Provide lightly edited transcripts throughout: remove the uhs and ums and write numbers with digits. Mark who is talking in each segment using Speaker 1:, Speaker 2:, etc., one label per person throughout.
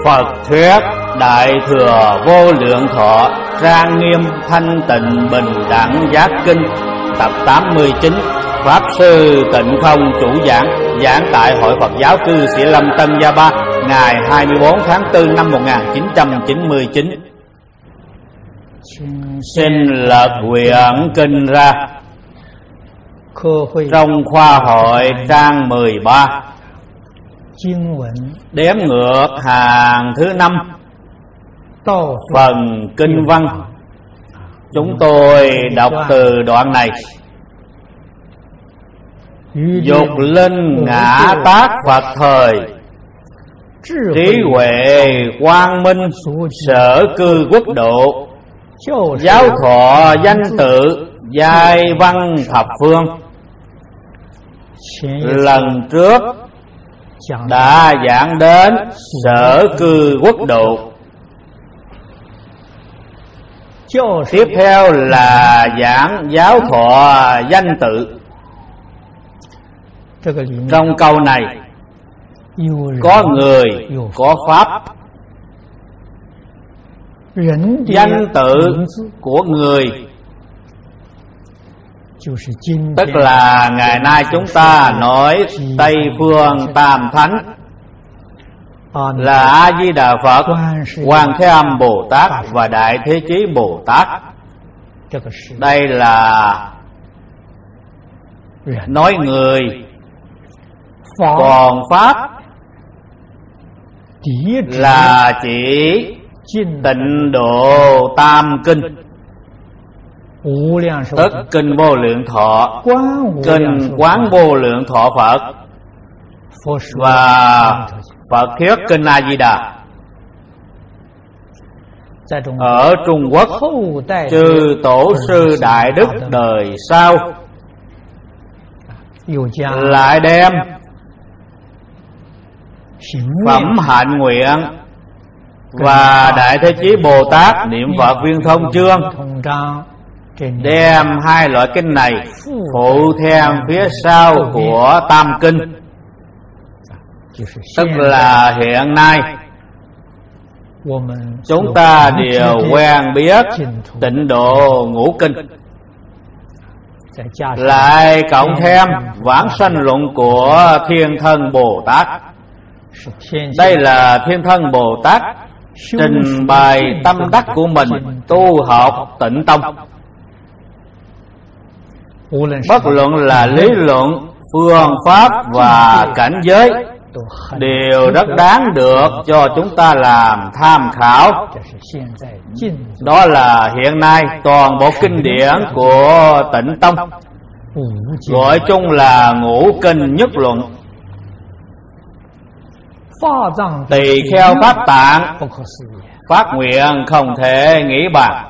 Speaker 1: Phật thuyết Đại Thừa Vô Lượng Thọ Trang Nghiêm Thanh Tịnh Bình Đẳng Giác Kinh tập 89. Pháp Sư Tịnh Không chủ giảng, giảng tại Hội Phật giáo Cư Sĩ Lâm Tân Gia Ba, ngày 24 tháng 4 năm 1999. Xin lật quyển kinh ra. Trong khoa hội trang 13, đếm ngược hàng thứ 5, phần kinh văn. Chúng tôi đọc từ đoạn này. Dục linh ngã tác Phật thời, trí huệ quang minh sở cư quốc độ, giáo thọ danh tự giai văn thập phương. Lần trước đã giảng đến sở cư quốc độ. Tiếp theo là giảng giáo thọ danh tự. Trong câu này có người, có pháp. Danh tự của người tức là ngày nay chúng ta nói Tây Phương Tam Thánh là A Di Đà Phật, Quan Thế Âm Bồ Tát và Đại Thế Chí Bồ Tát. Đây là nói người. Còn pháp là chỉ Tịnh Độ Tam Kinh, tức kinh Vô Lượng Thọ, kinh Quán Vô Lượng Thọ Phật và Phật thuyết kinh A Di Đà. Ở Trung Quốc, chư tổ sư đại đức đời sau lại đem phẩm hạnh nguyện và Đại Thế Chí Bồ Tát niệm Phật viên thông chương, đem hai loại kinh này phụ thêm phía sau của Tam Kinh. Tức là hiện nay chúng ta đều quen biết Tịnh Độ Ngũ Kinh, lại cộng thêm Vãng Sanh Luận của Thiên Thân Bồ Tát. Đây là Thiên Thân Bồ Tát trình bày tâm đắc của mình tu học Tịnh Tông. Bất luận là lý luận, phương pháp và cảnh giới đều rất đáng được cho chúng ta làm tham khảo. Đó là hiện nay toàn bộ kinh điển của Tịnh Tông gọi chung là Ngũ Kinh Nhất Luận. Tỳ kheo Pháp Tạng phát nguyện không thể nghĩ bàn.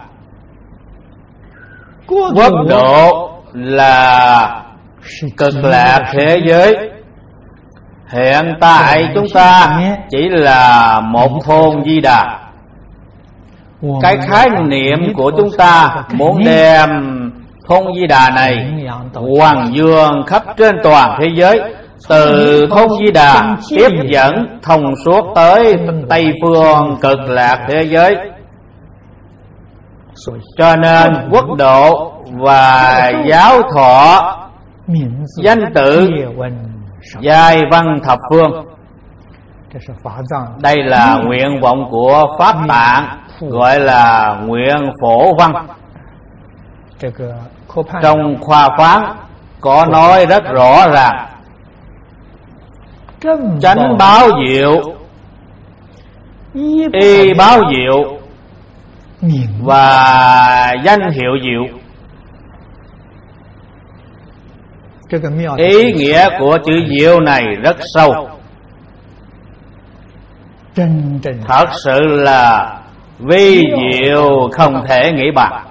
Speaker 1: Quốc độ là Cực Lạc thế giới. Hiện tại chúng ta chỉ là một thôn Di Đà. Cái khái niệm của chúng ta muốn đem thôn Di Đà này hoằng dương khắp trên toàn thế giới, từ thôn Di Đà tiếp dẫn thông suốt tới Tây Phương Cực Lạc thế giới. Cho nên quốc độ và giáo thọ danh tự giai văn thập phương. Đây là nguyện vọng của Pháp Tạng, gọi là nguyện phổ văn. Trong khoa phán có nói rất rõ ràng: chánh báo diệu, y báo diệu và danh hiệu diệu. Ý nghĩa của chữ diệu này rất sâu, thật sự là vi diệu không thể nghĩ bàn.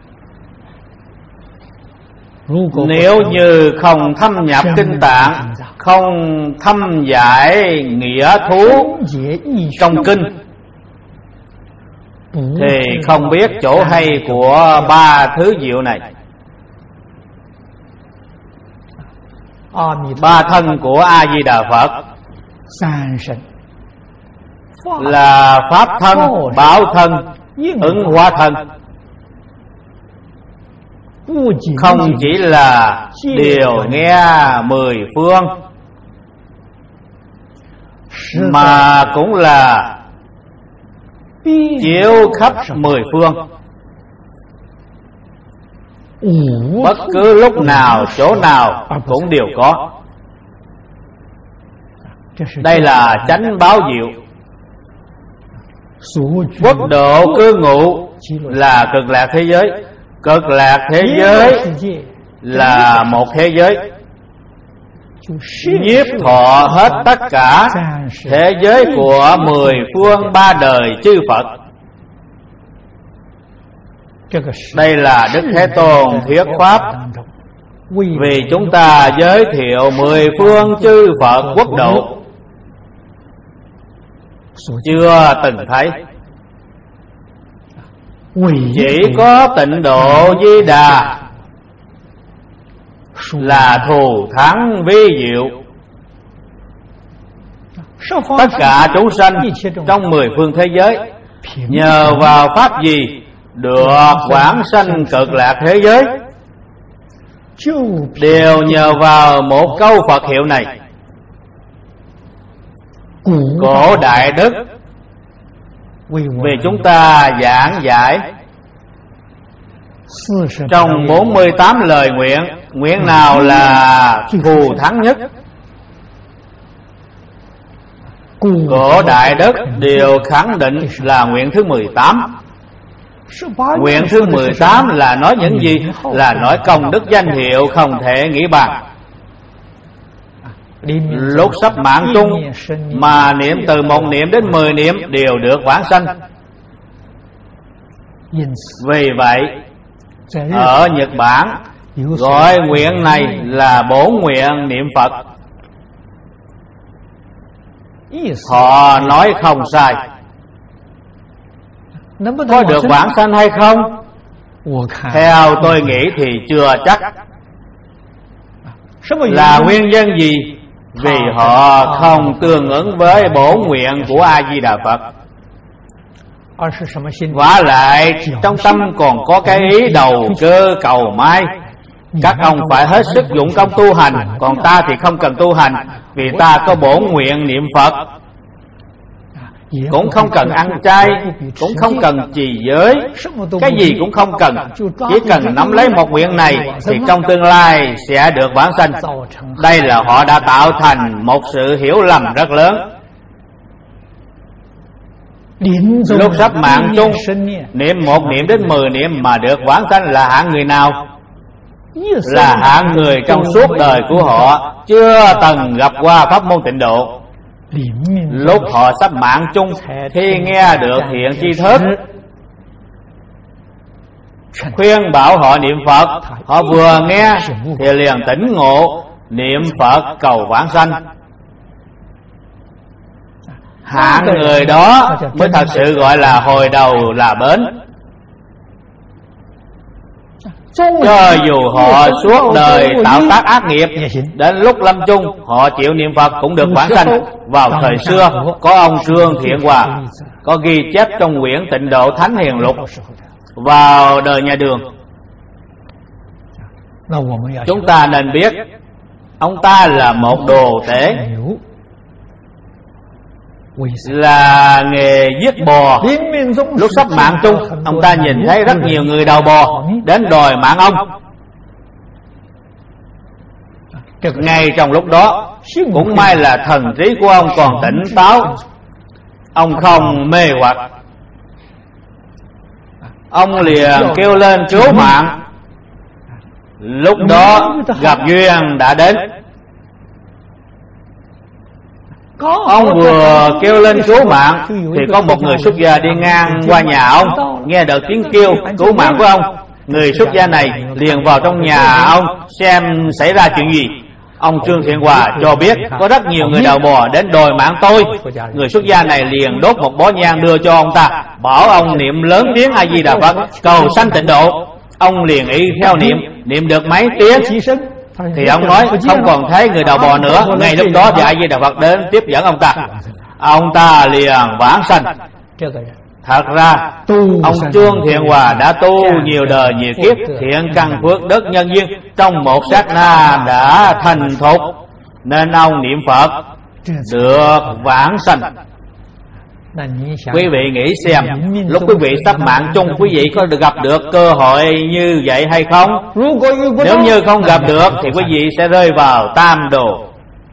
Speaker 1: Nếu như không thâm nhập kinh tạng, không thâm giải nghĩa thú trong kinh, thì không biết chỗ hay của ba thứ diệu này. Ba thân của A Di Đà Phật là pháp thân, bảo thân, ứng hóa thân. Không chỉ là điều nghe mười phương, mà cũng là chiếu khắp mười phương. Bất cứ lúc nào, chỗ nào cũng đều có. Đây là chánh báo diệu. Quốc độ cư ngụ là cực lạc thế giới. Cực lạc thế giới là một thế giới nhiếp thọ hết tất cả thế giới của mười phương ba đời chư Phật. Đây là Đức Thế Tôn thuyết pháp vì chúng ta giới thiệu mười phương chư Phật quốc độ chưa từng thấy. Chỉ có Tịnh Độ Di Đà là thù thắng vi diệu. Tất cả chúng sanh trong mười phương thế giới nhờ vào pháp gì được vãng sanh cực lạc thế giới? Đều nhờ vào một câu Phật hiệu này. Cổ Đại Đức vì chúng ta giảng giải trong 48 lời nguyện, nguyện nào là thù thắng nhất? Cổ Đại Đức đều khẳng định là nguyện thứ 18. Nguyện thứ 18 là nói những gì? Là nói công đức danh hiệu không thể nghĩ bàn. Lúc sắp mạng chung mà niệm từ 1 niệm đến 10 niệm đều được vãng sanh. Vì vậy ở Nhật Bản gọi nguyện này là bổn nguyện niệm Phật. Họ nói không sai. Có được vãng sanh hay không? Theo tôi nghĩ thì chưa chắc. Là nguyên nhân gì? Vì họ không tương ứng với bổn nguyện của A Di Đà Phật. Vả lại trong tâm còn có cái ý đầu cơ cầu mai. Các ông phải hết sức dụng công tu hành, còn ta thì không cần tu hành, vì ta có bổn nguyện niệm Phật. Cũng không cần ăn chay, cũng không cần trì giới, cái gì cũng không cần. Chỉ cần nắm lấy một nguyện này thì trong tương lai sẽ được vãng sanh. Đây là họ đã tạo thành một sự hiểu lầm rất lớn. Lúc sắp mạng chung, niệm 1 niệm đến 10 niệm mà được vãng sanh là hạng người nào? Là hạng người trong suốt đời của họ chưa từng gặp qua pháp môn tịnh độ. Lúc họ sắp mạng chung thì nghe được thiện tri thức khuyên bảo họ niệm Phật. Họ vừa nghe thì liền tỉnh ngộ, niệm Phật cầu vãng sanh. Hạng người đó mới thật sự gọi là hồi đầu là bến. Cho dù họ suốt đời tạo tác ác nghiệp, đến lúc lâm chung họ chịu niệm Phật cũng được vãng sanh. Vào thời xưa có ông Trương Thiện Hòa có ghi chép trong quyển Tịnh Độ Thánh Hiền Lục. Vào đời nhà Đường, chúng ta nên biết ông ta là một đồ tể, là nghề giết bò. Lúc sắp mạng chung, ông ta nhìn thấy rất nhiều người đầu bò đến đòi mạng ông. Ngay trong lúc đó, cũng may là thần trí của ông còn tỉnh táo, ông không mê hoặc. Ông liền kêu lên cứu mạng. Lúc đó gặp duyên đã đến. Ông vừa kêu lên cứu mạng thì có một người xuất gia đi ngang qua nhà ông, nghe được tiếng kêu cứu mạng của ông. Người xuất gia này liền vào trong nhà ông xem xảy ra chuyện gì. Ông Trương Thiện Hòa cho biết có rất nhiều người đầu bò đến đòi mạng tôi. Người xuất gia này liền đốt một bó nhang đưa cho ông ta, bảo ông niệm lớn tiếng A Di Đà Phật cầu sanh tịnh độ. Ông liền y theo niệm được mấy tiếng thì ông nói không còn thấy người đầu bò nữa. Ngay lúc đó thì A Di Đà Phật đến tiếp dẫn ông ta. ông ta liền vãng sanh. Thật ra ông Trương Thiện Hòa đã tu nhiều đời nhiều kiếp, thiện căn phước đức nhân duyên, trong một sát na đã thành thục, nên ông niệm Phật được vãng sanh. Quý vị nghĩ xem, lúc quý vị sắp mạng chung, quý vị có được gặp được cơ hội như vậy hay không? Nếu như không gặp được thì quý vị sẽ rơi vào tam đồ.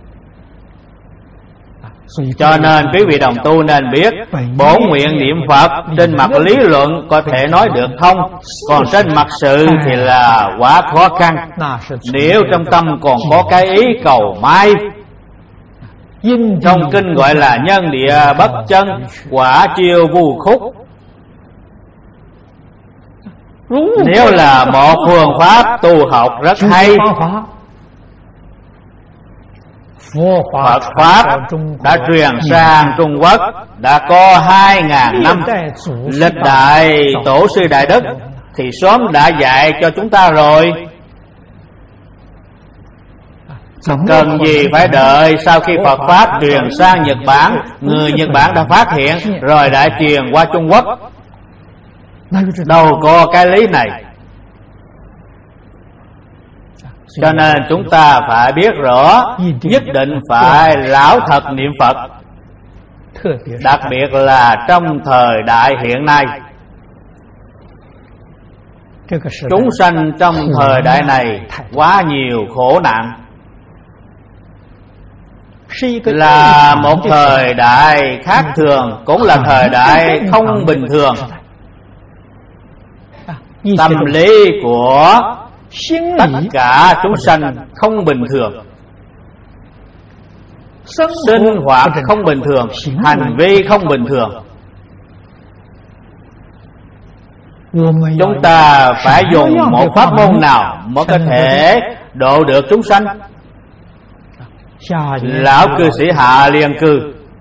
Speaker 1: Cho nên quý vị đồng tu nên biết, bổn nguyện niệm Phật trên mặt lý luận có thể nói được thông, còn trên mặt sự thì là quá khó khăn. Nếu trong tâm còn có cái ý cầu mai, trong kinh gọi là nhân địa bất chân, quả chiêu vu khúc. Nếu là một phương pháp tu học rất hay, Phật Pháp đã truyền sang Trung Quốc đã có 2.000 năm. Lịch đại tổ sư Đại Đức thì sớm đã dạy cho chúng ta rồi. Cần gì phải đợi sau khi Phật Pháp truyền sang Nhật Bản, người Nhật Bản đã phát hiện rồi đã truyền qua Trung Quốc. Đâu có cái lý này. Cho nên chúng ta phải biết rõ, nhất định phải lão thật niệm Phật. Đặc biệt là trong thời đại hiện nay, chúng sanh trong thời đại này quá nhiều khổ nạn, là một thời đại khác thường, cũng là thời đại không bình thường. Tâm lý của tất cả chúng sanh không bình thường, sinh hoạt không bình thường, hành vi không bình thường. Chúng ta phải dùng một pháp môn nào mới có thể độ được chúng sanh? Lão cư sĩ Hạ Liên Cư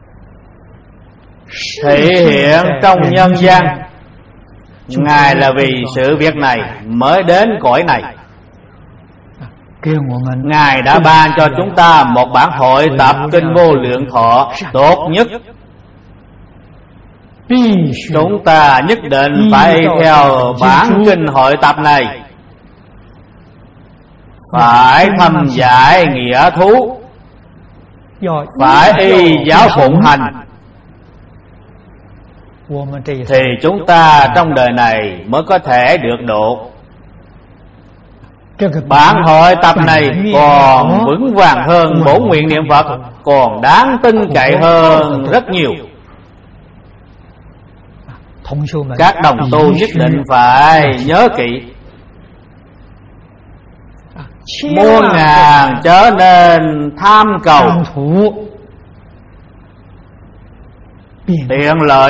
Speaker 1: thể hiện trong nhân gian, Ngài là vì sự việc này mới đến cõi này. Ngài đã ban cho chúng ta một bản hội tập kinh Vô Lượng Thọ tốt nhất. Chúng ta nhất định phải theo bản kinh hội tập này, phải thâm giải nghĩa thú, phải y giáo phụng hành, thì chúng ta trong đời này mới có thể được độ. Bản hội tập này còn vững vàng hơn bổn nguyện niệm Phật, còn đáng tin cậy hơn rất nhiều. Các đồng tu nhất định phải nhớ kỹ, muôn ngàn trở nên tham cầu tiện lợi,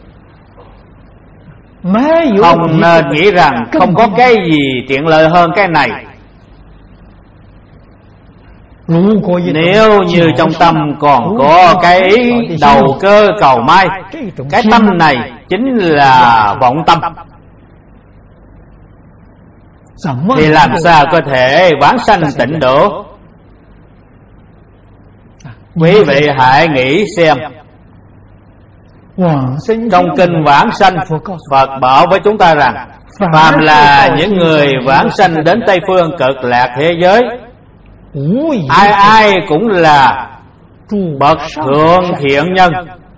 Speaker 1: không nên nghĩ rằng không có cái gì tiện lợi hơn cái này. Nếu như trong tâm còn có cái ý đầu cơ cầu mai, cái tâm này chính là vọng tâm, thì làm sao có thể vãng sanh tịnh độ? Quý vị hãy nghĩ xem, trong kinh vãng sanh, Phật bảo với chúng ta rằng phàm là những người vãng sanh đến Tây Phương Cực Lạc thế giới, ai ai cũng là bậc thượng thiện nhân.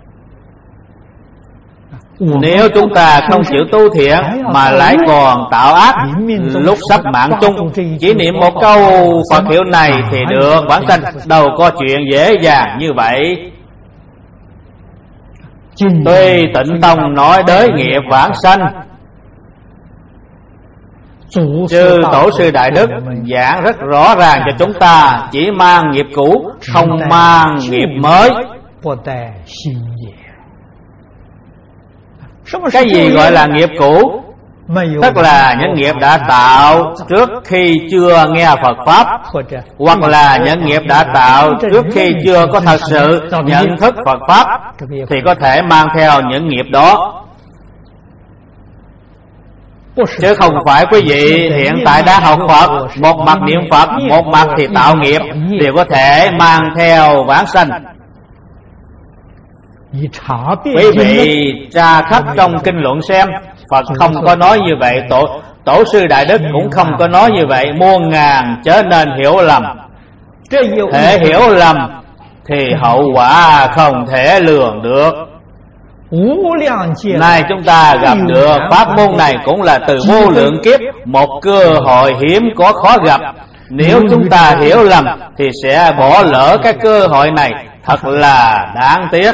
Speaker 1: Nếu chúng ta không chịu tu thiện mà lại còn tạo ác, lúc sắp mạng chung chỉ niệm một câu Phật hiệu này thì được vãng sanh, đâu có chuyện dễ dàng như vậy. Tuy Tịnh Tông nói đới nghiệp vãng sanh, chư tổ sư Đại Đức giảng rất rõ ràng cho chúng ta, chỉ mang nghiệp cũ, không mang nghiệp mới. Cái gì gọi là nghiệp cũ? Tức là những nghiệp đã tạo trước khi chưa nghe Phật Pháp, hoặc là những nghiệp đã tạo trước khi chưa có thật sự nhận thức Phật Pháp, thì có thể mang theo những nghiệp đó. Chứ không phải quý vị hiện tại đang học Phật, một mặt niệm Phật, một mặt thì tạo nghiệp, đều có thể mang theo vãng sanh. Quý vị tra khắp trong kinh luận xem, Phật không có nói như vậy, Tổ sư Đại Đức cũng không có nói như vậy. Muôn ngàn trở nên hiểu lầm. Thể hiểu lầm thì hậu quả không thể lường được. Nay chúng ta gặp được pháp môn này cũng là từ vô lượng kiếp, một cơ hội hiếm có khó gặp. Nếu chúng ta hiểu lầm thì sẽ bỏ lỡ cái cơ hội này, thật là đáng tiếc.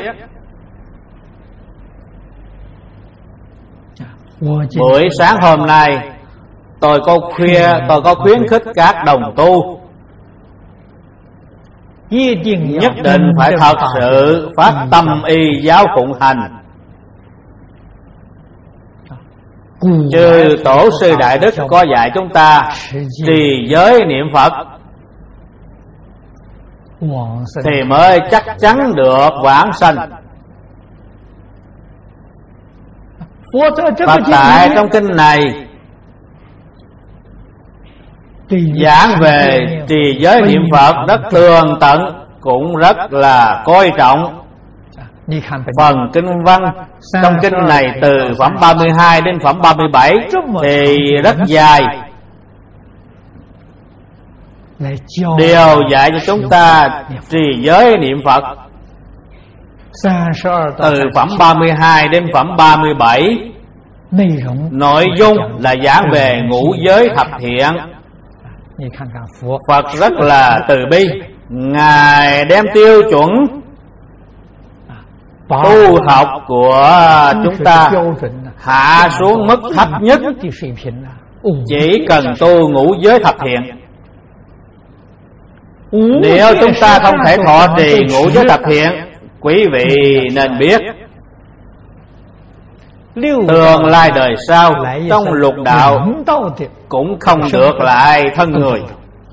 Speaker 1: Buổi sáng hôm nay tôi có khuyến khích các đồng tu nhất định phải thật sự phát tâm y giáo phụng hành. Chư Tổ sư Đại Đức có dạy chúng ta trì giới niệm Phật thì mới chắc chắn được vãng sanh. Phật tại trong kinh này giảng về trì giới niệm Phật rất tường tận, cũng rất là coi trọng. Phần kinh văn trong kinh này từ phẩm 32 đến phẩm 37 thì rất dài, đều dạy cho chúng ta trì giới niệm Phật. Từ phẩm 32 đến phẩm 37 nội dung là giảng về ngũ giới thập thiện. Phật rất là từ bi, Ngài đem tiêu chuẩn tu học của chúng ta hạ xuống mức thấp nhất, chỉ cần tu ngũ giới thập thiện. Nếu chúng ta không thể thọ trì ngũ giới thập thiện, quý vị nên biết tương lai đời sau trong lục đạo cũng không được lại thân người.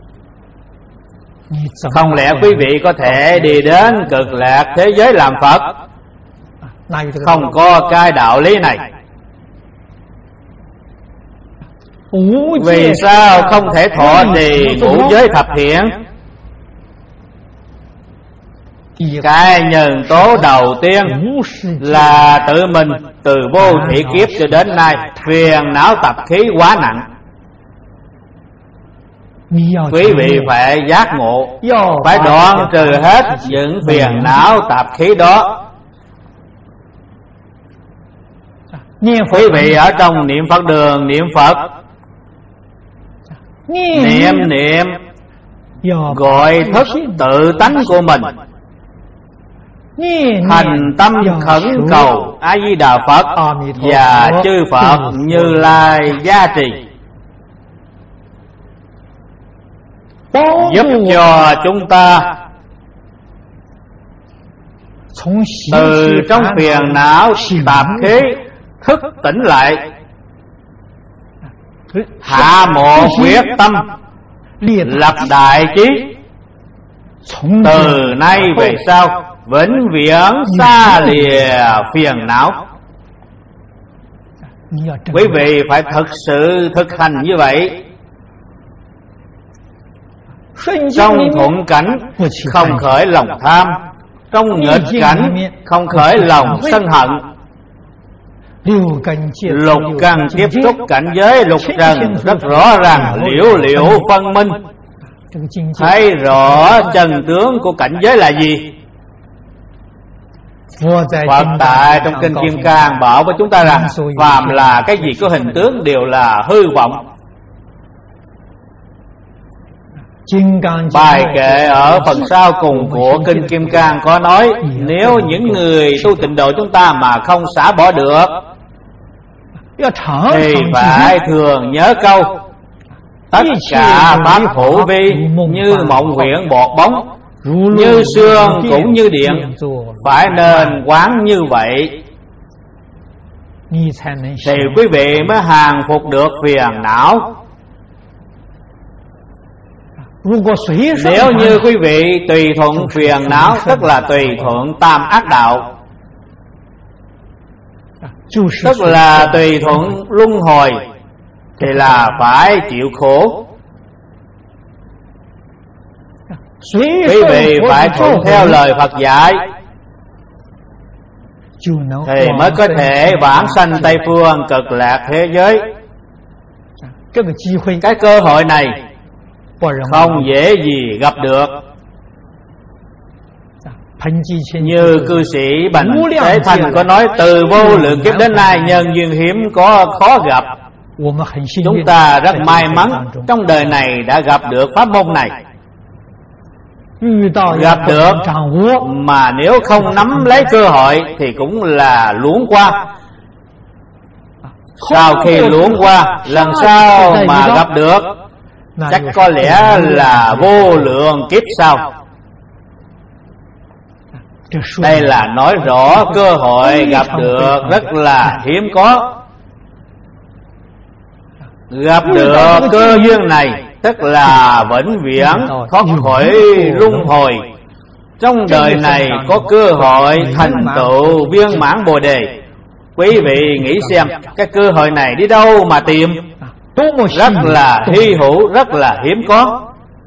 Speaker 1: Không lẽ quý vị có thể đi đến cực lạc thế giới làm Phật? Không có cái đạo lý này. Vì sao không thể thọ trì ngũ giới thập thiện? Cái nhân tố đầu tiên là tự mình từ vô thủy kiếp cho đến nay phiền não tập khí quá nặng. Quý vị phải giác ngộ, phải đoạn trừ hết những phiền não tạp khí đó. Quý vị ở trong niệm Phật đường niệm Phật, niệm gọi thức tự tánh của mình, thành tâm khẩn cầu A Di Đà Phật và chư Phật Như Lai gia trì, giúp cho chúng ta từ trong phiền não tạp khí thức tỉnh lại, hạ một quyết tâm, lập đại chí, từ nay về sau vĩnh viễn xa lìa phiền não. Quý vị phải thực sự thực hành như vậy. Trong thuận cảnh không khởi lòng tham, trong nghịch cảnh không khởi lòng sân hận. Lục căn tiếp xúc cảnh giới lục trần rất rõ ràng, liễu liễu phân minh, thấy rõ chân tướng của cảnh giới là gì. Phật tại trong kinh Kim Cang bảo với chúng ta rằng phàm là cái gì có hình tướng đều là hư vọng. Bài kệ ở phần sau cùng của kinh Kim Cang có nói, nếu những người tu tịnh độ chúng ta mà không xả bỏ được thì phải thường nhớ câu tất cả pháp hữu vi như mộng huyễn bọt bóng, như sương cũng như điện, phải nên quán như vậy thì quý vị mới hàng phục được phiền não. Nếu như quý vị tùy thuận phiền não, tức là tùy thuận tam ác đạo, tức là tùy thuận luân hồi, thì là phải chịu khổ. Quý vị phải thuận theo lời Phật dạy, thì mới có thể vãng sanh Tây Phương Cực Lạc thế giới. Cái cơ hội này không dễ gì gặp được. Như cư sĩ Bành Thế Thành có nói, từ vô lượng kiếp đến nay nhân duyên hiếm có khó gặp. Chúng ta rất may mắn trong đời này đã gặp được pháp môn này. Gặp được mà nếu không nắm lấy cơ hội thì cũng là luống qua. Sau khi luống qua, lần sau mà gặp được chắc có lẽ là vô lượng kiếp sau. Đây là nói rõ cơ hội gặp được rất là hiếm có. Gặp được cơ duyên này tức là vĩnh viễn thoát khỏi luân hồi. Trong đời này có cơ hội thành tựu viên mãn Bồ Đề. Quý vị nghĩ xem, cái cơ hội này đi đâu mà tìm? Rất là hy hữu, rất là hiếm có.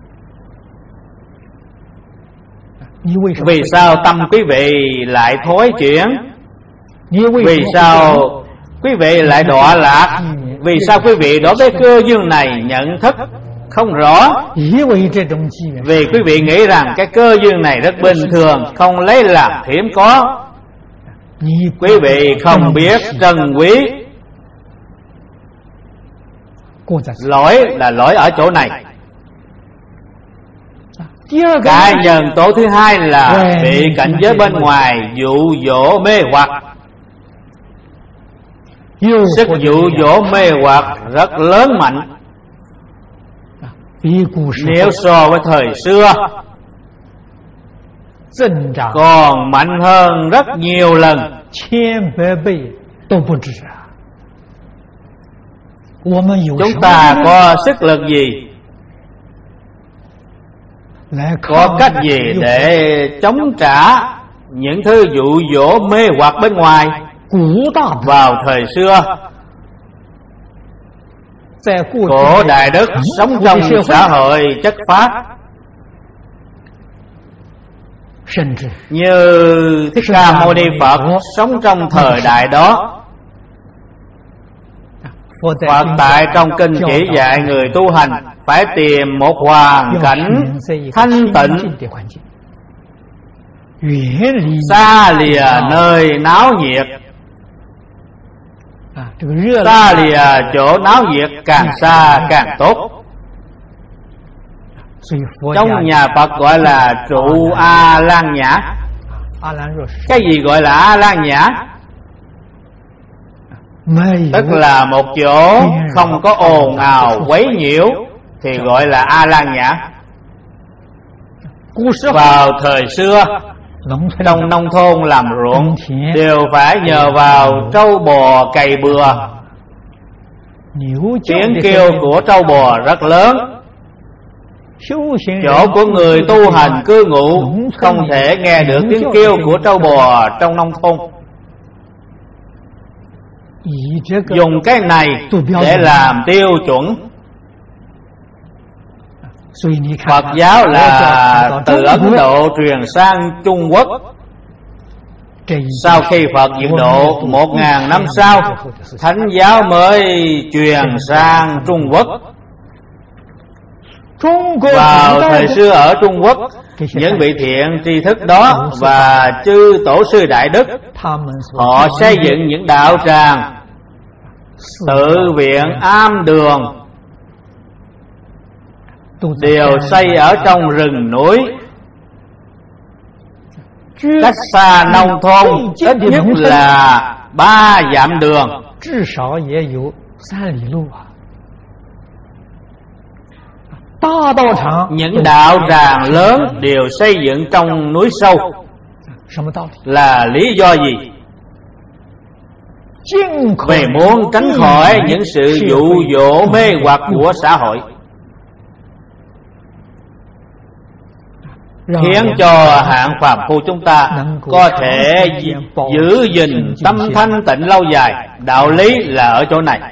Speaker 1: Vì sao tâm quý vị lại thối chuyển? Vì sao quý vị lại đọa lạc? Vì sao quý vị đối với cơ duyên này nhận thức không rõ? Vì quý vị nghĩ rằng cái cơ duyên này rất bình thường, không lấy làm hiếm có. Quý vị không biết trân quý. Lỗi là lỗi ở chỗ này. Cái nhân tố thứ hai là bị cảnh giới bên ngoài dụ dỗ mê hoặc. Sức dụ dỗ mê hoặc rất lớn mạnh. Nếu so với thời xưa còn mạnh hơn rất nhiều lần. Chúng ta có sức lực gì, có cách gì để chống trả những thứ dụ dỗ mê hoặc bên ngoài? Vào thời xưa, cổ Đại Đức sống trong xã hội chất phác, như Thích Ca Mâu Ni Phật sống trong thời đại đó. Phật tại trong kinh chỉ dạy người tu hành phải tìm một hoàn cảnh thanh tịnh, xa lìa nơi náo nhiệt. Xa lìa chỗ náo nhiệt càng xa càng tốt. Trong nhà Phật gọi là trụ A Lan Nhã. Cái gì gọi là A Lan Nhã? Tức là một chỗ không có ồn ào quấy nhiễu thì gọi là A Lan Nhã. Vào thời xưa, trong nông thôn làm ruộng đều phải nhờ vào trâu bò cày bừa. Tiếng kêu của trâu bò rất lớn. Chỗ của người tu hành cư ngụ không thể nghe được tiếng kêu của trâu bò trong nông thôn. Dùng cái này để làm tiêu chuẩn. Phật giáo là từ Ấn Độ truyền sang Trung Quốc. Sau khi Phật diệt độ 1000 năm sau, Thánh giáo mới truyền sang Trung Quốc. Vào thời xưa ở Trung Quốc, những vị thiện tri thức đó và chư tổ sư Đại Đức, họ xây dựng những đạo tràng, tự viện, am đường, đều xây ở trong rừng núi, cách xa nông thôn ít nhất là 3 dặm đường. Những đạo tràng lớn đều xây dựng trong núi sâu. Là lý do gì? Vì muốn tránh khỏi những sự dụ dỗ mê hoặc của xã hội, khiến cho hạng phàm phu chúng ta có thể giữ gìn tâm thanh tịnh lâu dài. Đạo lý là ở chỗ này.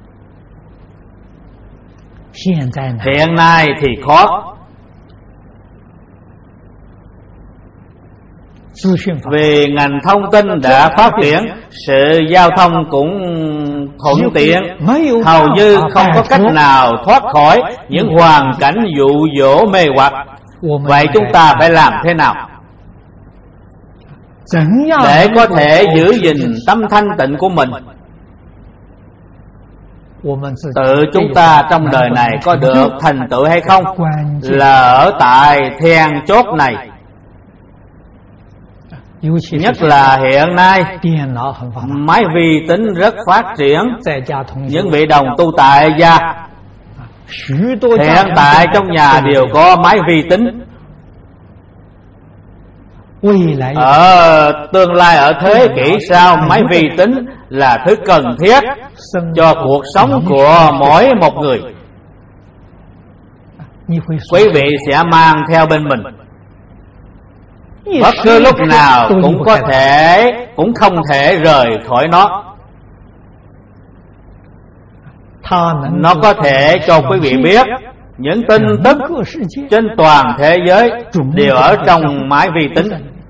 Speaker 1: Hiện nay thì khó. Vì ngành thông tin đã phát triển, sự giao thông cũng thuận tiện, hầu như không có cách nào thoát khỏi những hoàn cảnh dụ dỗ mê hoặc. Vậy chúng ta phải làm thế nào để có thể giữ gìn tâm thanh tịnh của mình? Tự chúng ta trong đời này có được thành tựu hay không là ở tại then chốt này. Nhất là hiện nay máy vi tính rất phát triển. Những vị đồng tu tại gia hiện tại trong nhà đều có máy vi tính. Ở tương lai, ở thế kỷ sau, máy vi tính là thứ cần thiết cho cuộc sống của mỗi một người. Quý vị sẽ mang theo bên mình, bất cứ lúc nào cũng không thể rời khỏi nó. Nó có thể cho quý vị biết những tin tức trên toàn thế giới đều ở trong máy vi tính.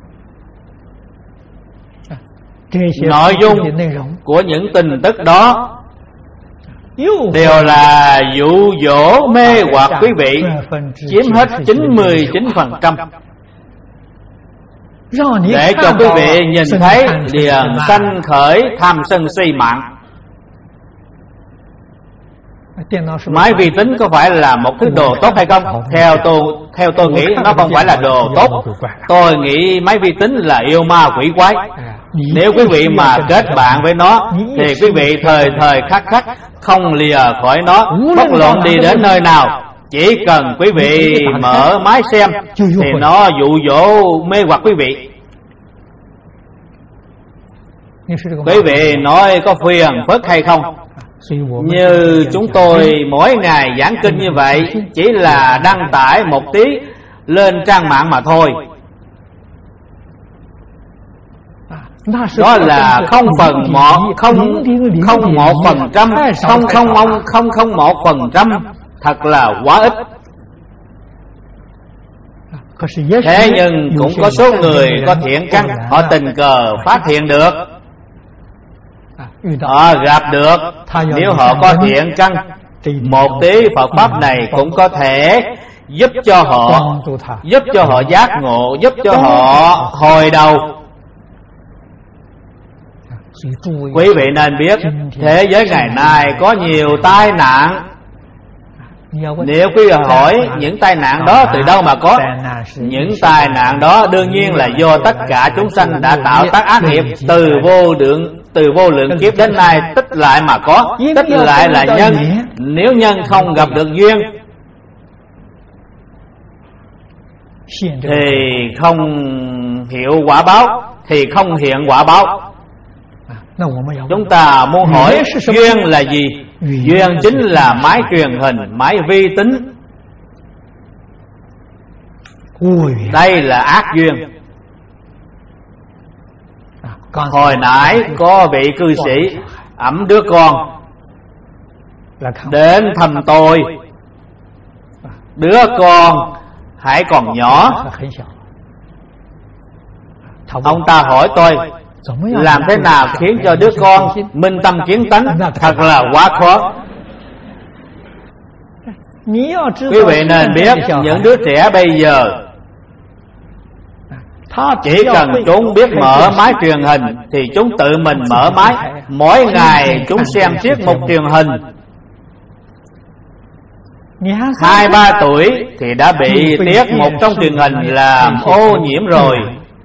Speaker 1: Nội dung của những tin tức đó đều là dụ dỗ mê hoặc quý vị, chiếm hết 99%, để cho quý vị nhìn thấy liền sanh khởi tham sân si mạng. Máy vi tính có phải là một thứ đồ tốt hay không? Theo tôi nghĩ nó không phải là đồ tốt. Tôi nghĩ máy vi tính là yêu ma quỷ quái. Nếu quý vị mà kết bạn với nó thì quý vị thời thời khắc khắc không lìa khỏi nó, bất luận đi đến nơi nào. Chỉ cần quý vị mở máy xem thì nó dụ dỗ mê hoặc quý vị. Quý vị nói có phiền phức hay không? Như chúng tôi mỗi ngày giảng kinh như vậy, chỉ là đăng tải một tí lên trang mạng mà thôi. Đó là 0,1%, thật là quá ít. Thế nhưng cũng có số người có thiện căn, họ tình cờ phát hiện được, họ gặp được. Nếu họ có thiện căn, một tí Phật Pháp này cũng có thể giúp cho họ giác ngộ, giúp cho họ hồi đầu. Quý vị nên biết thế giới ngày nay có nhiều tai nạn. Nếu quý vị hỏi những tai nạn đó từ đâu mà có, những tai nạn đó đương nhiên là do tất cả chúng sanh đã tạo tác ác nghiệp từ vô lượng kiếp đến nay tích lại mà có. Tích lại là nhân. Nếu nhân không gặp được duyên thì không hiểu quả báo, thì không hiện quả báo. Chúng ta muốn hỏi duyên là gì? Duyên chính là máy truyền hình, máy vi tính. Đây là ác duyên. Hồi nãy có vị cư sĩ ẵm đứa con đến thăm tôi. Đứa con hãy còn nhỏ. Ông ta hỏi tôi làm thế nào khiến cho đứa con minh tâm kiến tánh, thật là quá khó. Quý vị nên biết những đứa trẻ bây giờ chỉ cần chúng biết mở máy truyền hình thì chúng tự mình mở máy. Mỗi ngày chúng xem tiết mục truyền hình. 2-3 tuổi thì đã bị tiết mục trong truyền hình làm ô nhiễm rồi,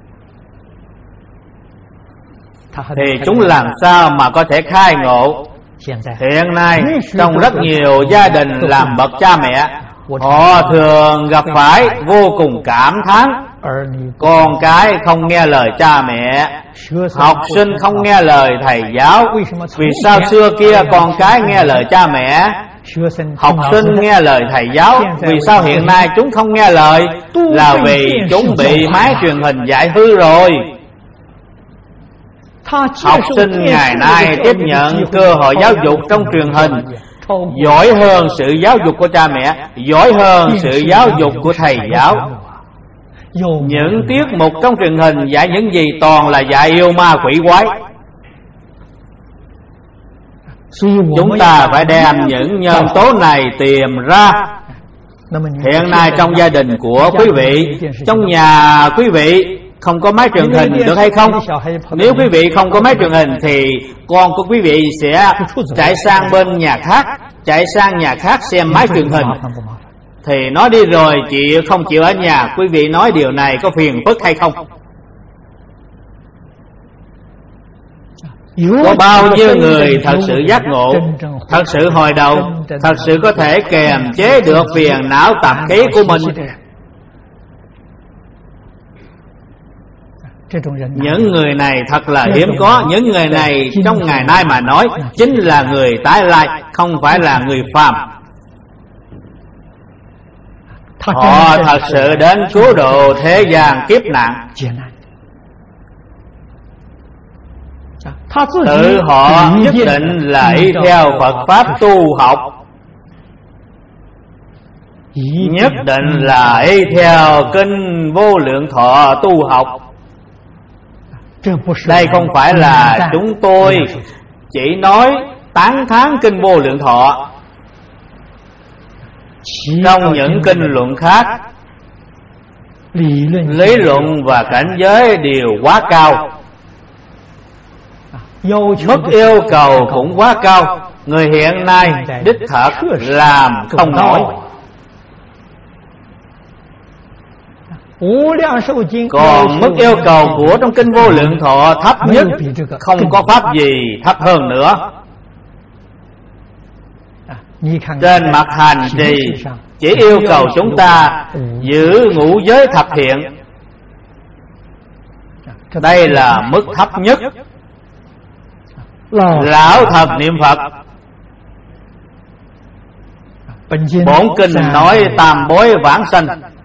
Speaker 1: thì chúng làm sao mà có thể khai ngộ? Hiện nay trong rất nhiều gia đình làm bậc cha mẹ, họ thường gặp phải vô cùng cảm thán. Con cái không nghe lời cha mẹ, học sinh không nghe lời thầy giáo. Vì sao xưa kia con cái nghe lời cha mẹ, học sinh nghe lời thầy giáo, vì sao hiện nay chúng không nghe lời? Là vì chúng bị máy truyền hình dạy hư rồi. Học sinh ngày nay tiếp nhận cơ hội giáo dục trong truyền hình giỏi hơn sự giáo dục của cha mẹ, giỏi hơn sự giáo dục của thầy giáo. Những tiết mục trong truyền hình dạy những gì toàn là dạy yêu ma quỷ quái. Chúng ta phải đem những nhân tố này tìm ra. Hiện nay trong gia đình của quý vị, trong nhà quý vị không có máy truyền hình được hay không? Nếu quý vị không có máy truyền hình thì con của quý vị sẽ chạy sang bên nhà khác, chạy sang nhà khác xem máy truyền hình. Thì nó đi rồi chị không chịu ở nhà. Quý vị nói điều này có phiền phức hay không? Có bao nhiêu người thật sự giác ngộ, thật sự hồi đầu, thật sự có thể kềm chế được phiền não tập khí của mình? Những người này thật là hiếm có. Những người này trong ngày nay mà nói chính là người tái lai, không phải là người phàm. Họ thật sự đến cứu độ thế gian kiếp nạn. Tự họ nhất định là y theo Phật Pháp tu học, nhất định là y theo kinh Vô Lượng Thọ tu học. Đây không phải là chúng tôi chỉ nói tán thán kinh Vô Lượng Thọ. Trong những kinh luận khác, lý luận và cảnh giới đều quá cao, mức yêu cầu cũng quá cao. Người hiện nay đích thật làm không nổi. Còn mức yêu cầu của trong kinh Vô Lượng Thọ thấp nhất, không có pháp gì thấp hơn nữa. Trên mặt hành trì chỉ yêu cầu chúng ta giữ ngũ giới thập thiện. Đây là mức thấp nhất. Lão thật niệm Phật. Bổn kinh nói tam bối vãng sanh.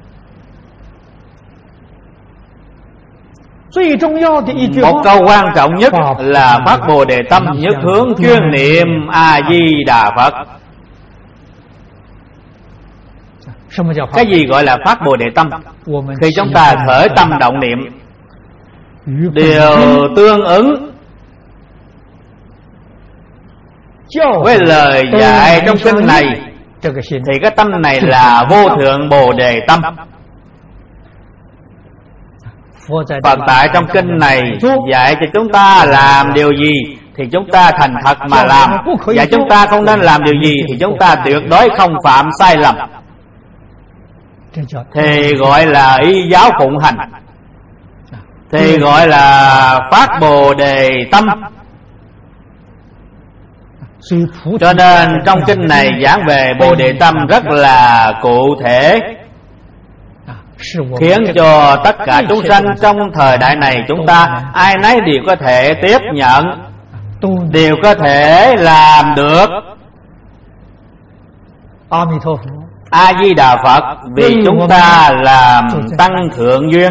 Speaker 1: Một câu quan trọng nhất là phát Bồ Đề tâm, nhất hướng chuyên niệm A Di Đà Phật. Cái gì gọi là phát Bồ Đề tâm? Khi chúng ta khởi tâm động niệm đều tương ứng với lời dạy trong kinh này, thì cái tâm này là vô thượng Bồ Đề tâm. Phật tại trong kinh này dạy cho chúng ta làm điều gì thì chúng ta thành thật mà làm, dạy chúng ta không nên làm điều gì thì chúng ta tuyệt đối không phạm sai lầm. Thì gọi là y giáo phụng hành, thì gọi là phát Bồ Đề tâm. Cho nên trong kinh này giảng về Bồ Đề tâm rất là cụ thể, khiến cho tất cả chúng sanh trong thời đại này chúng ta ai nấy đều có thể tiếp nhận, đều có thể làm được. A Di Đà Phật vì chúng ta làm tăng thượng duyên.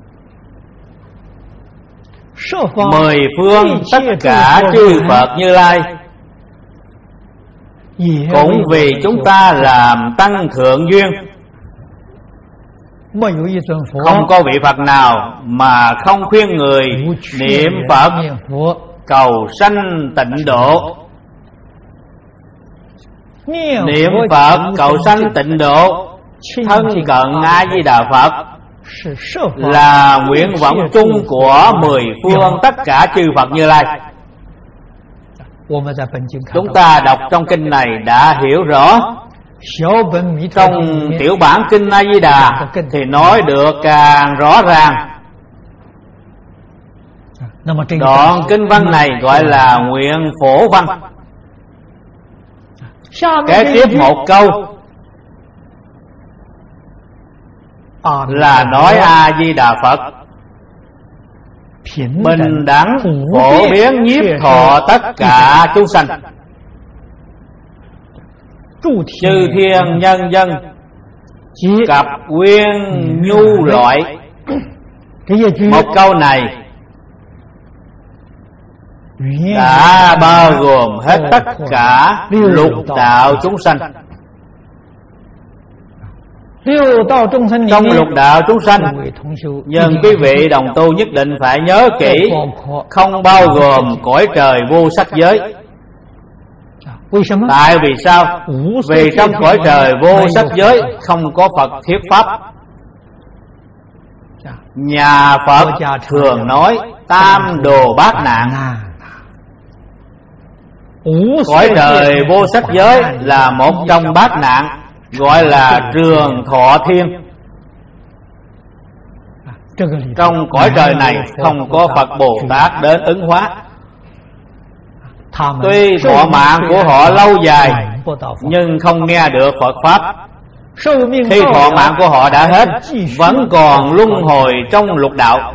Speaker 1: Mười phương tất cả chư Phật Như Lai cũng vì chúng ta làm tăng thượng duyên. Không có vị Phật nào mà không khuyên người niệm Phật cầu sanh tịnh độ. Niệm Phật cầu sanh tịnh độ, thân cận A Di Đà Phật là nguyện vọng chung của mười phương tất cả chư Phật Như Lai. Chúng ta đọc trong kinh này đã hiểu rõ. Trong tiểu bản kinh A Di Đà thì nói được càng rõ ràng. Đoạn kinh văn này gọi là nguyện phổ văn. Kế tiếp một câu là nói A Di Đà Phật bình đẳng phổ biến nhiếp thọ tất cả chúng sanh, chư thiên nhân dân cập quyên nhu loại. Một câu này đã bao gồm hết tất cả lục đạo chúng sanh. trong lục đạo chúng sanh. Nhưng quý vị đồng tu nhất định phải nhớ kỹ, không bao gồm cõi trời vô sắc giới. Tại vì sao? Vì trong cõi trời vô sắc giới không có Phật thuyết pháp. Nhà Phật thường nói tam đồ bát nạn. Cõi trời vô sắc giới là một trong bát nạn, gọi là Trường Thọ Thiên. Trong cõi trời này không có Phật Bồ Tát đến ứng hóa. Tuy thọ mạng của họ lâu dài nhưng không nghe được Phật Pháp. Khi thọ mạng của họ đã hết, vẫn còn luân hồi trong lục đạo.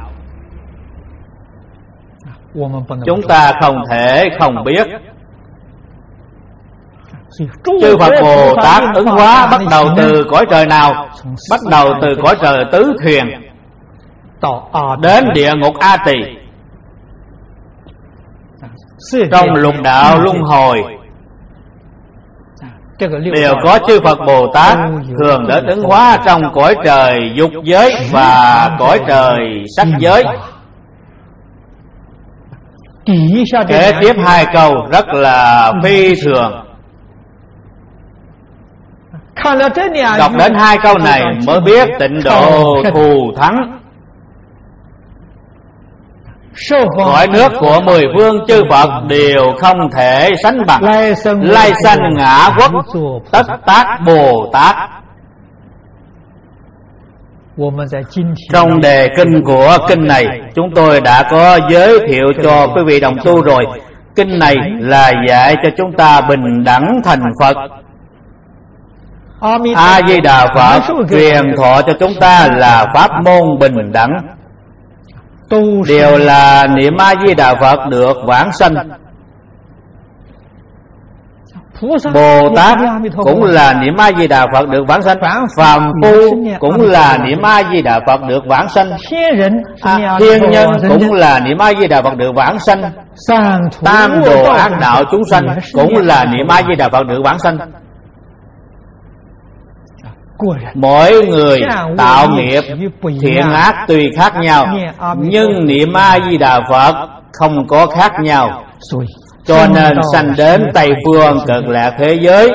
Speaker 1: Chúng ta không thể không biết. Chư Phật Bồ Tát ứng hóa bắt đầu từ cõi trời nào? Bắt đầu từ cõi trời tứ thuyền đến địa ngục A Tỳ. Trong lục đạo luân hồi đều có chư Phật Bồ Tát thường đến ứng hóa trong cõi trời dục giới và cõi trời sắc giới. Kế tiếp hai câu rất là phi thường. Đọc đến hai câu này mới biết tịnh độ thù thắng. Cõi nước của mười phương chư Phật đều không thể sánh bằng. Lai sanh ngã quốc tất tác Bồ Tát. Trong đề kinh của kinh này, chúng tôi đã có giới thiệu cho quý vị đồng tu rồi. Kinh này là dạy cho chúng ta bình đẳng thành Phật. A Di Đà Phật truyền thọ cho chúng ta là pháp môn bình đẳng, đều là niệm A Di Đà Phật được vãng sanh. Bồ Tát cũng là niệm A Di Đà Phật được vãng sanh. Phàm phu cũng là niệm A Di Đà Phật được vãng sanh. Thiên nhân cũng là niệm A Di Đà Phật được vãng sanh. Tam đồ ác đạo chúng sanh cũng là niệm A Di Đà Phật được vãng sanh. Mỗi người tạo nghiệp thiện ác tuy khác nhau, nhưng niệm A Di Đà Phật không có khác nhau. Cho nên sanh đến Tây Phương Cực Lạc thế giới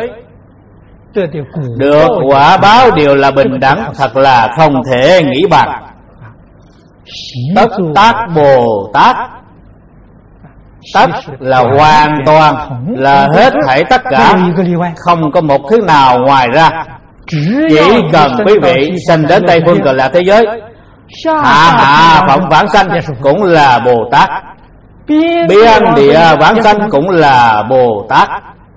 Speaker 1: được quả báo đều là bình đẳng, thật là không thể nghĩ bàn. Tất tác Bồ Tát. Tất là hoàn toàn, là hết thảy tất cả, không có một thứ nào ngoài ra. Chỉ cần quý vị sanh đến Tây Phương Cực Lạc thế giới, hạ phẩm vãng sanh cũng là Bồ Tát, biên địa vãng sanh cũng là Bồ Tát.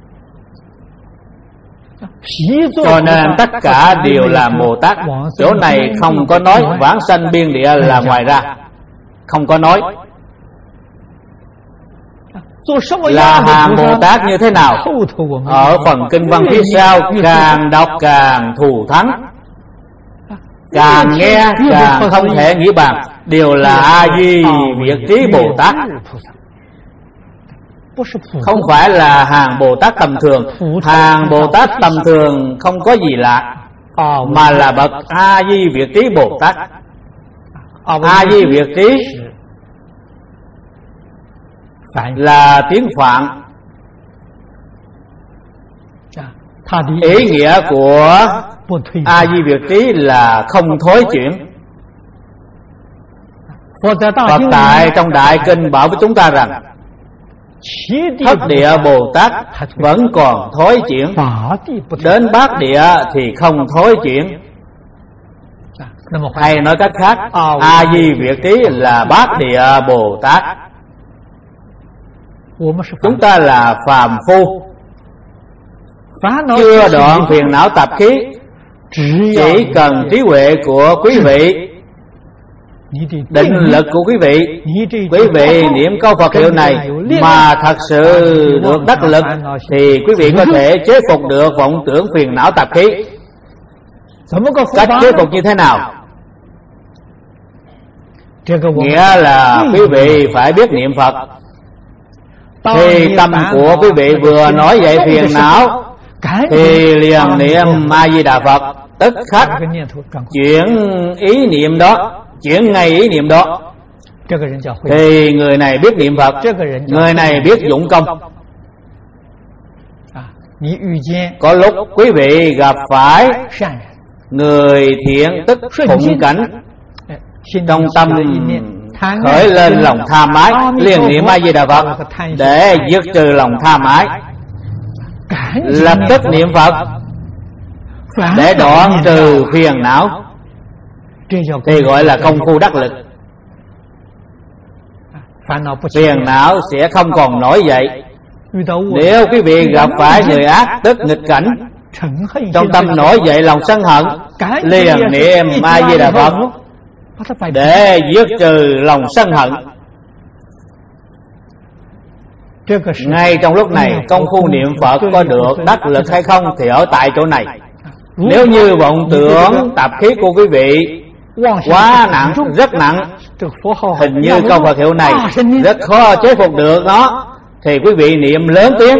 Speaker 1: Cho nên tất cả đều là Bồ Tát. Chỗ này không có nói vãng sanh biên địa là ngoài ra, không có nói. Là hàng Bồ Tát như thế nào? Ở phần kinh văn phía sau càng đọc càng thù thắng, càng nghe càng không thể nghĩ bàn. Đều là A Di Việt Trí Bồ Tát, không phải là hàng Bồ Tát tầm thường. Hàng Bồ Tát tầm thường không có gì lạ, mà là bậc A Di Việt Trí Bồ Tát. A Di Việt Trí là tiếng Phạn. Ý nghĩa của A Di Việt Trí là không thối chuyển. Phật tại trong Đại Kinh bảo với chúng ta rằng Thất địa Bồ Tát vẫn còn thối chuyển, đến Bát địa thì không thối chuyển. Hay nói cách khác, A Di Việt Trí là Bát địa Bồ Tát. Chúng ta là phàm phu, chưa đoạn phiền não tập khí. Chỉ cần trí huệ của quý vị, định lực của quý vị niệm câu Phật hiệu này mà thật sự được đắc lực, thì quý vị có thể chế phục được vọng tưởng phiền não tập khí. Cách chế phục như thế nào? Nghĩa là quý vị phải biết niệm Phật. Thì tâm của quý vị vừa nói vậy phiền não, thì liền niệm A Di Đà Phật, tức khắc chuyển ý niệm đó, chuyển ngay ý niệm đó, thì người này biết niệm Phật, người này biết dụng công. Có lúc quý vị gặp phải người thiện, tức phụng cảnh, trong tâm khởi lên lòng tham ái, liền niệm A Di Đà Phật để dứt trừ lòng tham ái, lập tức niệm Phật để đoạn trừ phiền não, thì gọi là công phu đắc lực. Phiền não sẽ không còn nổi dậy. Nếu quý vị gặp phải người ác, tức nghịch cảnh, trong tâm nổi dậy lòng sân hận, liền niệm A Di Đà Phật để dứt trừ lòng sân hận. Ngay trong lúc này, công phu niệm Phật có được đắc lực hay không thì ở tại chỗ này. Nếu như vọng tưởng tập khí của quý vị quá nặng, rất nặng, hình như câu Phật hiệu này rất khó chế phục được nó, thì quý vị niệm lớn tiếng,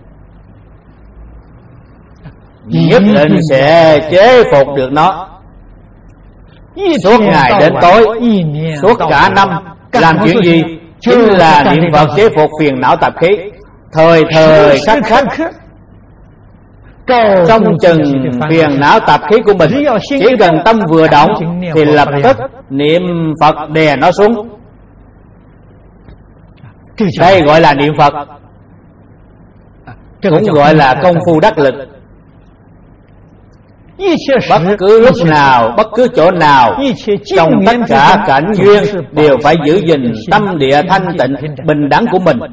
Speaker 1: nhất định sẽ chế phục được nó. Suốt ngày đến tối, suốt cả năm làm chuyện gì? Chính là niệm Phật chế phục phiền não tập khí, thời thời khắc khắc trong chừng phiền não tập khí của mình. Chỉ cần tâm vừa động thì lập tức niệm Phật đè nó xuống. Đây gọi là niệm Phật, cũng gọi là công phu đắc lực. Bất cứ lúc nào, bất cứ chỗ nào, trong tất cả cảnh duyên đều phải giữ gìn tâm địa thanh tịnh bình đẳng của mình.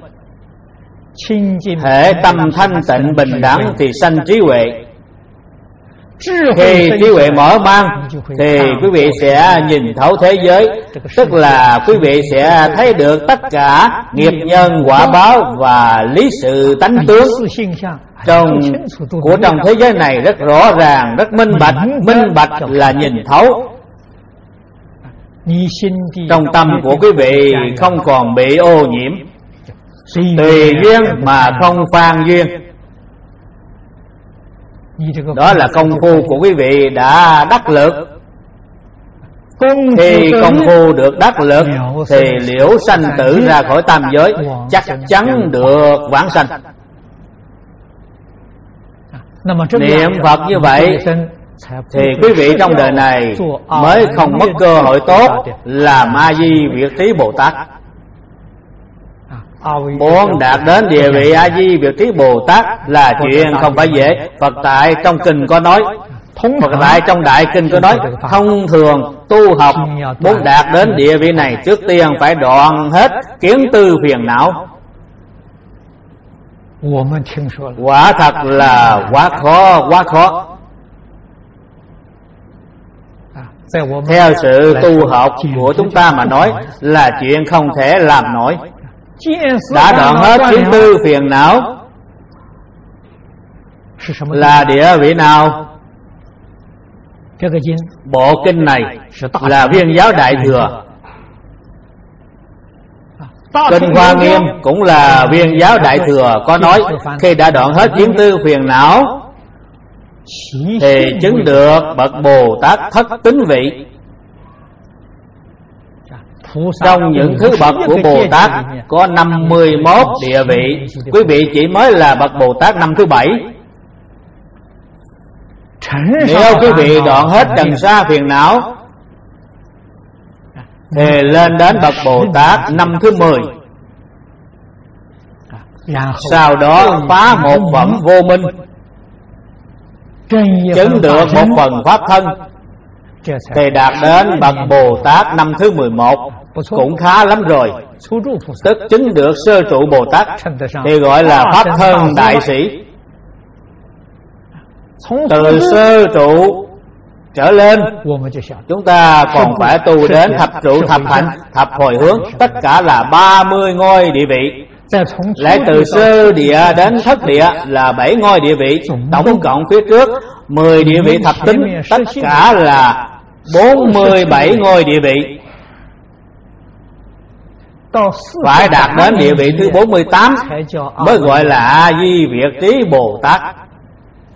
Speaker 1: Hễ tâm thanh tịnh bình đẳng thì sanh trí huệ. Khi trí huệ mở mang thì quý vị sẽ nhìn thấu thế giới, tức là quý vị sẽ thấy được tất cả nghiệp nhân quả báo và lý sự tánh tướng trong thế giới này rất rõ ràng, rất minh bạch. Minh bạch là nhìn thấu. Trong tâm của quý vị không còn bị ô nhiễm, tùy duyên mà không phan duyên. Đó là công phu của quý vị đã đắc lực. Khi công phu được đắc lực thì liễu sanh tử ra khỏi tam giới, chắc chắn được vãng sanh. Niệm Phật như vậy thì quý vị trong đời này mới không mất cơ hội tốt làm A Di Việt Trí Bồ Tát. Muốn đạt đến địa vị A Di Việt Trí Bồ Tát là chuyện không phải dễ. Phật tại trong kinh có nói, Phật tại trong đại kinh có nói, thông thường tu học muốn đạt đến địa vị này, trước tiên phải đoạn hết kiến tư phiền não. Quả thật là quá khó. Theo sự tu học của chúng ta mà nói là chuyện không thể làm nổi. Đã đoạn hết kiến tư phiền não là địa vị nào? Bộ kinh này là Viên Giáo Đại Thừa. Kinh Hoa Nghiêm cũng là Viên Giáo Đại Thừa có nói, khi đã đoạn hết kiến tư phiền não thì chứng được bậc Bồ Tát thất tín vị. Trong những thứ bậc của Bồ Tát có 51 địa vị, quý vị chỉ mới là bậc Bồ Tát năm thứ 7. Nếu quý vị đoạn hết trần sa phiền não thì lên đến bậc Bồ Tát năm thứ 10. Sau đó phá một phẩm vô minh, chứng được một phần pháp thân, thì đạt đến bậc Bồ Tát năm thứ 11. Cũng khá lắm rồi. Tức chứng được sơ trụ Bồ Tát thì gọi là pháp thân đại sĩ. Từ sơ trụ trở lên, chúng ta còn phải tu đến thập trụ, thập hạnh, thập hồi hướng, tất cả là 30 ngôi địa vị. Lại từ sơ địa đến thất địa là 7 ngôi địa vị. Tổng cộng phía trước 10 địa vị thập tính, tất cả là 47 ngôi địa vị. Phải đạt đến địa vị thứ 48 mới gọi là A Di Việt Trí Bồ Tát.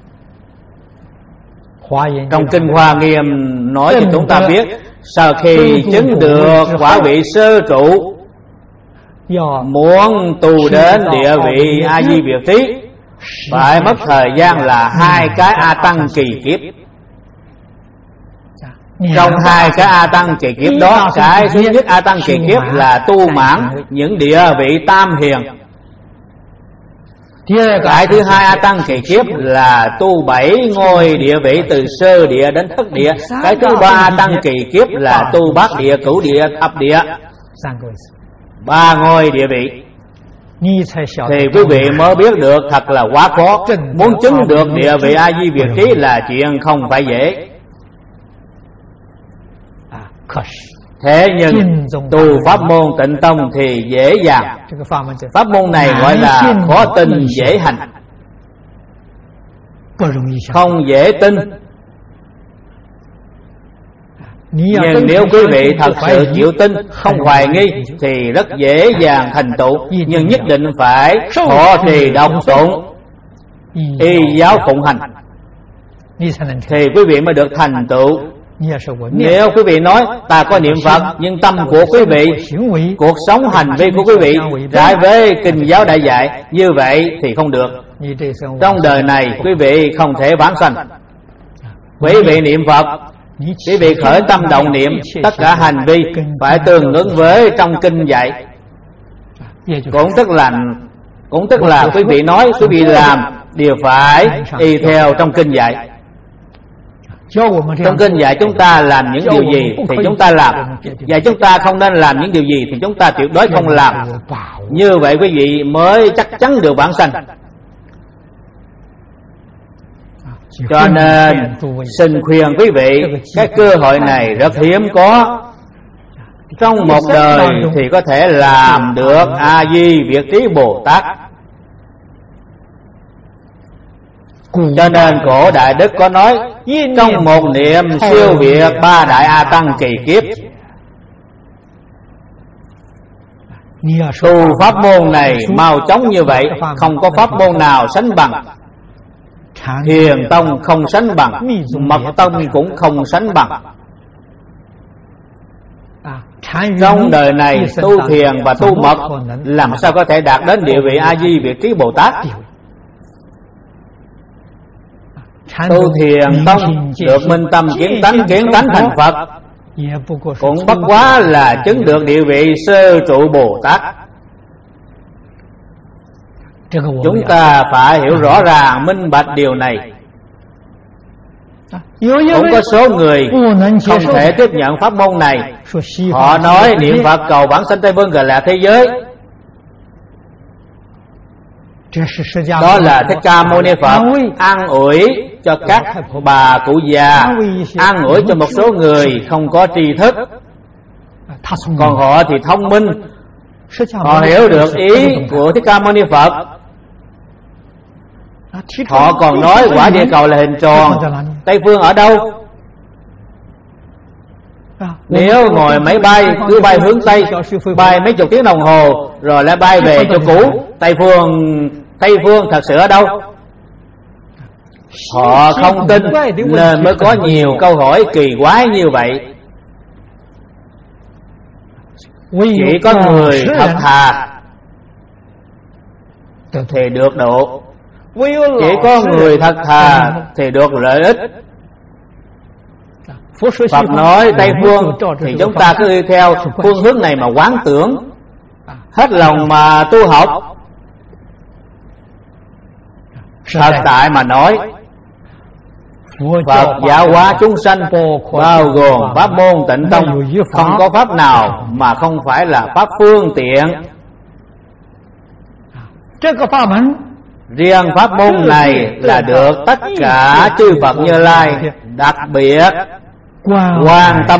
Speaker 1: Trong Kinh Hoa Nghiêm nói cho chúng ta biết, sau khi chứng được quả vị sơ trụ, muốn tu đến địa vị A Di Việt Trí, phải mất thời gian là 2 cái A Tăng kỳ kiếp. Trong 2 cái A Tăng kỳ kiếp đó, cái thứ nhất A Tăng kỳ kiếp là tu mãn những địa vị tam hiền. Cái thứ hai A Tăng kỳ kiếp là tu 7 ngôi địa vị từ sơ địa đến thất địa. Cái thứ ba A Tăng kỳ kiếp là tu bát địa, cửu địa, thập địa, 3 ngôi địa vị. Thì quý vị mới biết được thật là quá khó. Muốn chứng được địa vị A Di Việt Trí là chuyện không phải dễ. Thế nhưng tu pháp môn Tịnh Tông thì dễ dàng. Pháp môn này gọi là khó tin dễ hành, không dễ tin. Nhưng nếu quý vị thật sự chịu tin, không hoài nghi, thì rất dễ dàng thành tựu. Nhưng nhất định phải thọ trì đọc tụng, y giáo phụng hành, thì quý vị mới được thành tựu. Nếu quý vị nói ta có niệm Phật, nhưng tâm của quý vị, cuộc sống hành vi của quý vị trái với kinh giáo đã dạy, như vậy thì không được. Trong đời này quý vị không thể vãng sanh. Quý vị niệm Phật, quý vị khởi tâm động niệm, tất cả hành vi phải tương ứng với trong kinh dạy. Cũng tức là quý vị nói, quý vị làm đều phải y theo trong kinh dạy. Trong kinh dạy chúng ta làm những điều gì thì chúng ta làm, dạy chúng ta không nên làm những điều gì thì chúng ta tuyệt đối không làm. Như vậy quý vị mới chắc chắn được vãng sanh. Cho nên xin khuyên quý vị, cái cơ hội này rất hiếm có. Trong một đời thì có thể làm được A Di Việt Trí Bồ Tát. Cho nên cổ Đại Đức có nói, trong một niệm siêu việt 3 đại A Tăng kỳ kiếp. Tu pháp môn này mau chóng như vậy, không có pháp môn nào sánh bằng. Thiền tông không sánh bằng, mật tông cũng không sánh bằng. Trong đời này tu thiền và tu mật làm sao có thể đạt đến địa vị A Di Việt Trí Bồ Tát. Tu thiền tông được minh tâm kiến tánh thành Phật, cũng bất quá là chứng được địa vị sơ trụ Bồ Tát. Chúng ta phải hiểu rõ ràng minh bạch điều này. Cũng có số người không thể tiếp nhận pháp môn này. Họ nói niệm Phật cầu vãng sanh Tây Phương Cực Lạc thế giới. Đó là Thích Ca Mâu Ni Phật an ủi cho các bà cụ già, an ủi cho một số người không có tri thức. Còn họ thì thông minh, họ hiểu được ý của Thích Ca Mâu Ni Phật. Họ còn nói quả địa cầu là hình tròn, Tây Phương ở đâu? Nếu ngồi máy bay cứ bay hướng Tây, bay mấy chục tiếng đồng hồ rồi lại bay về chỗ cũ, Tây Phương thật sự ở đâu? Họ không tin nên mới có nhiều câu hỏi kỳ quái như vậy. Chỉ có người thật thà thì được độ, chỉ có người thật thà thì được lợi ích. Phật nói Tây Phương thì chúng ta cứ đi theo phương hướng này mà quán tưởng, hết lòng mà tu học. Thật tại mà nói, Phật giáo hóa chúng sanh bao gồm pháp môn Tịnh Tông, không có pháp nào mà không phải là pháp phương tiện. Riêng pháp môn này là được tất cả chư Phật Như Lai đặc biệt quan tâm.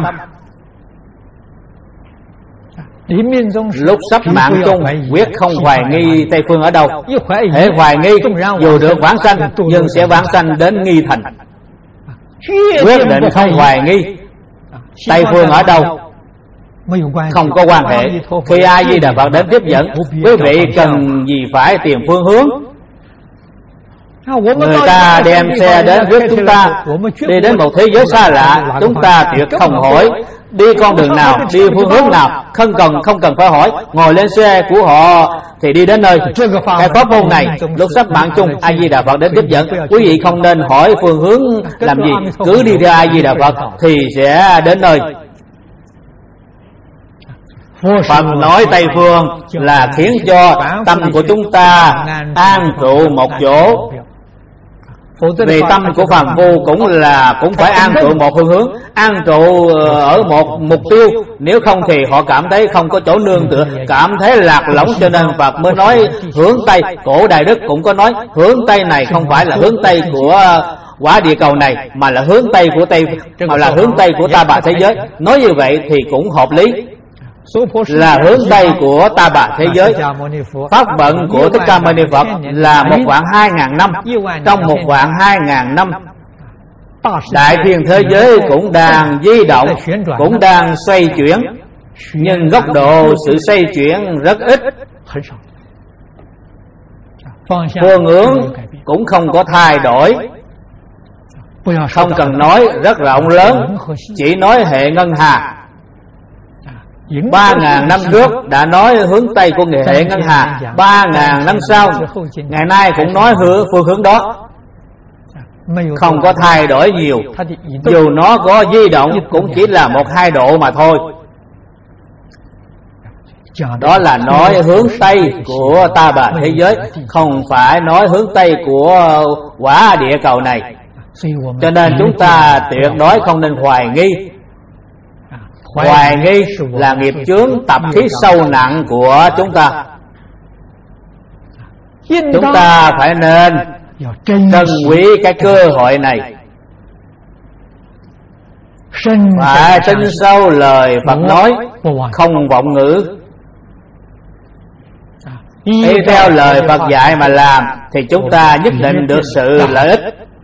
Speaker 1: Lúc sắp mạng chung quyết không hoài nghi Tây Phương ở đâu. Hễ hoài nghi dù được vãng sanh nhưng sẽ vãng sanh đến nghi thành. Quyết định không hoài nghi Tây Phương ở đâu không có quan hệ. Khi A Di Đà Phật đến tiếp dẫn, quý vị cần gì phải tìm phương hướng. Người ta đem xe đến rước chúng ta đi đến một thế giới xa lạ, chúng ta tuyệt không hỏi đi con đường nào, đi phương hướng nào, không cần phải hỏi, ngồi lên xe của họ thì đi đến nơi. Cái pháp môn này lúc sắp mạng chung A Di Đà Phật đến tiếp dẫn, quý vị không nên hỏi phương hướng làm gì, cứ đi theo A Di Đà Phật thì sẽ đến nơi. Phật nói Tây phương là khiến cho tâm của chúng ta an trụ một chỗ. Vì tâm của phàm phu cũng phải an trụ một phương hướng, an trụ ở một mục tiêu. Nếu không thì họ cảm thấy không có chỗ nương tựa, cảm thấy lạc lõng, cho nên Phật mới nói hướng Tây. Cổ Đại Đức cũng có nói hướng Tây này không phải là hướng Tây của quả địa cầu này, mà là hướng Tây của mà là hướng Tây của Ta Bà thế giới. Nói như vậy thì cũng hợp lý, là hướng Tây của Ta Bà thế giới. Pháp vận của Thích Ca Mâu Ni Phật là 1.200.000 năm. Trong 1.200.000 năm, đại thiên thế giới cũng đang di động, cũng đang xoay chuyển, nhưng góc độ sự xoay chuyển rất ít, phương hướng cũng không có thay đổi. Không cần nói rất rộng lớn, chỉ nói hệ ngân hà. 3.000 năm trước đã nói hướng Tây của hệ ngân hà, 3.000 năm sau ngày nay cũng nói phương hướng đó, không có thay đổi nhiều. Dù nó có di động cũng chỉ là 1-2 độ mà thôi. Đó là nói hướng Tây của Ta Bà thế giới, không phải nói hướng Tây của quả địa cầu này. Cho nên chúng ta tuyệt đối không nên hoài nghi. Hoài nghi là nghiệp chướng tập khí sâu nặng của chúng ta. Chúng ta phải nên trân quý cái cơ hội này, phải tin sâu lời Phật nói, không vọng ngữ. Y theo lời Phật dạy mà làm thì chúng ta nhất định được sự lợi ích.